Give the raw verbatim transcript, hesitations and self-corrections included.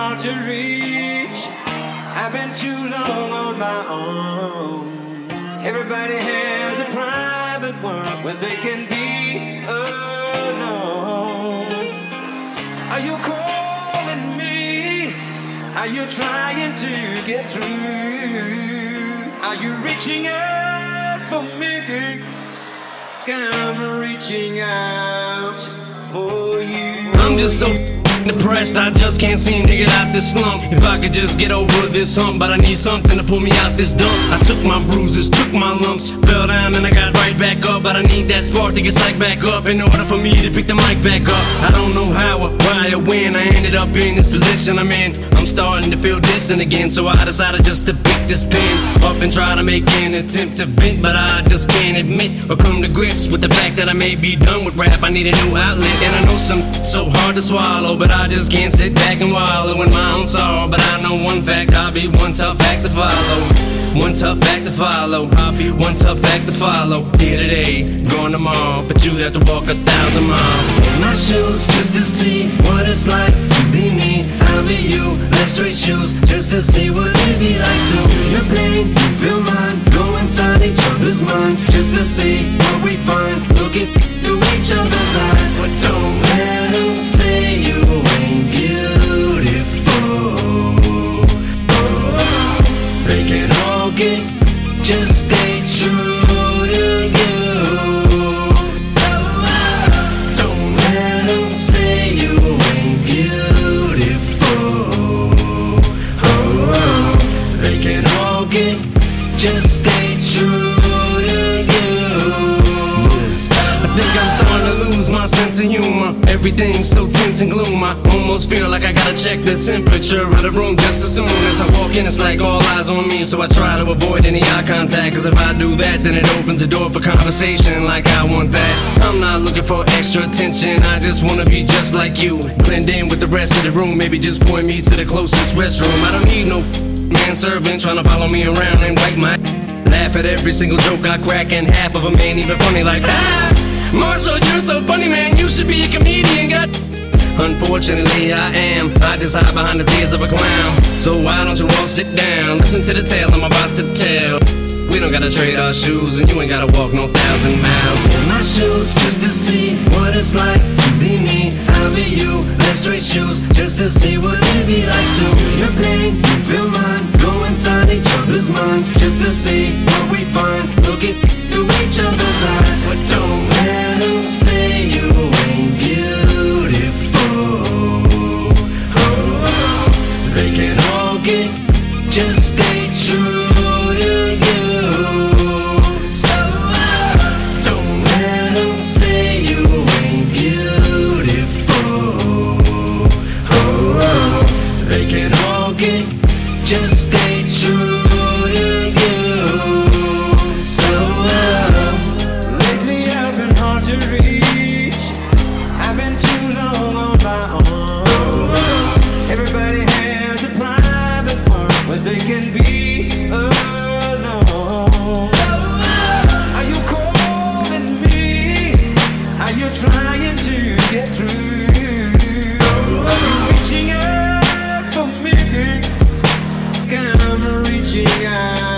hard to reach. I've been too long on my own. Everybody has a private world where they can be alone. Are you calling me? Are you trying to get through? Are you reaching out for me? I'm reaching out for you. I'm just so depressed, I just can't seem to get out this slump. If I could just get over this hump, but I need something to pull me out this dump. I took my bruises, took my lumps, fell down and I got right back up. But I need that spark to get psyched back up in order for me to pick the mic back up. I don't know how or why or when I ended up in this position I'm in. I'm starting to feel distant again, so I decided just to pick this pen up and try to make an attempt to vent. But I just can't admit or come to grips with the fact that I may be done with rap. I need a new outlet, and I know some so hard to swallow, but I just can't sit back and wallow in my own sorrow. But I know one fact, I'll be one tough act to follow. One tough act to follow. I'll be one tough act to follow. Here today, gone tomorrow, but you have to walk a thousand miles in my shoes just to see what it's like to be me. I'll be you, like straight shoes, just to see what it'd be like to feel your pain, you feel mine. Go inside each other's minds just to see what we find. Look it through each other's eyes, but don't let them say you ain't beautiful. Oh, they can all get, just stay true to you. So uh, don't let them say you ain't beautiful. Oh, they can all get, just stay true to you. I think I'm starting to lose my sense of humor. Everything's so tense and gloom. I almost feel like I gotta check the temperature of the room just as soon as I walk in. It's like all eyes on me, so I try to avoid any eye contact. Cause if I do that, then it opens the door for conversation like I want that. I'm not looking for extra attention, I just wanna be just like you. Blend in with the rest of the room, maybe just point me to the closest restroom. I don't need no manservant trying to follow me around and wipe my laugh at every single joke I crack, and half of them ain't even funny like that. Marshall, you're so funny, man, you should be a comedian, God. Unfortunately, I am. I just hide behind the tears of a clown. So why don't you all sit down, listen to the tale I'm about to tell. We don't gotta trade our shoes, and you ain't gotta walk no thousand miles in my shoes just to see what it's like to be me. I'll be you, like straight shoes, just to see what it'd be like to feel your pain, you feel mine. Go inside each other's minds just to see what we find. Look it through each other's eyes, but don't let them say you ain't beautiful. Oh, they can all get, just stay true to you. So uh, don't let them say you ain't beautiful. Oh, they can all get, just stay true to you. So uh, lately I've been hard to reach. I've been too long on my own. Everybody has a private world where they can be alone. So uh, are you calling me? Are you trying to get through? Are you reaching out for me? I'm reaching out.